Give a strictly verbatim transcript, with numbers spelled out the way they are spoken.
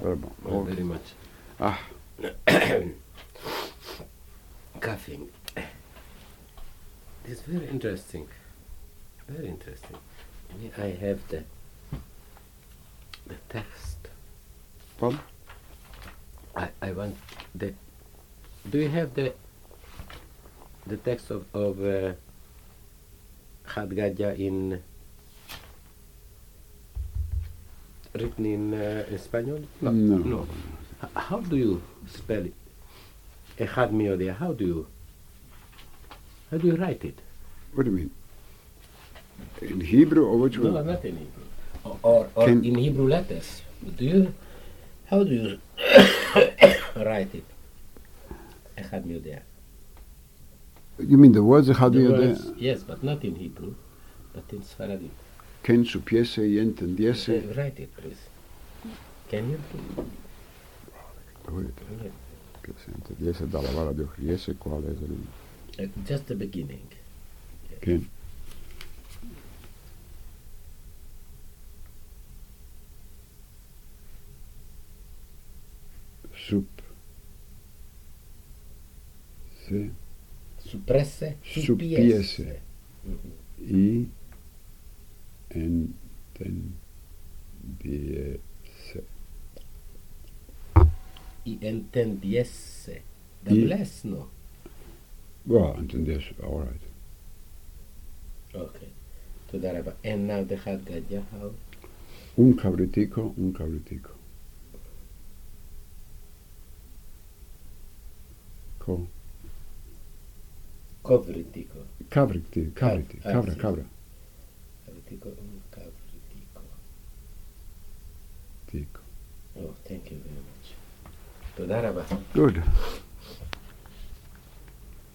Very bon. Well, Okay. very much. Ah, Coughing. It's very interesting. Very interesting. I have the the text. pardon? I, I want the. Do you have the the text of of uh, Hadgadja in written in uh, Espanol? No. No. H- How do you spell it? Echad Miodia. How do you? How do you write it? What do you mean? In Hebrew or which No, one? not in Hebrew. Or, or, or Can- in Hebrew letters. Do you? How do you write it? Echad Miodia. You mean the words? How do The you words, yes, but not in Hebrew, but in Sfaradi. Quien supiese y entendiese. Uh, write it, please. Can you? Wait, que se entendiese dalla vara di Ochriese qual es el. Uh, just the beginning. Quien sup. Se. Suppresse, Supiese. Mhm. Y entendiese. Y entendiese. The Y- bless, no. Well, entendiese, all right. Okay. תודה רבה. And now the Hadgadja, how? Un cabritico, un cabritico. Co. Covritico. Cabriti, cabriti, Ah, cabra, sì. cabra. Covritico, un cavritico. Tico. Oh, thank you very much. תודה רבה. Good.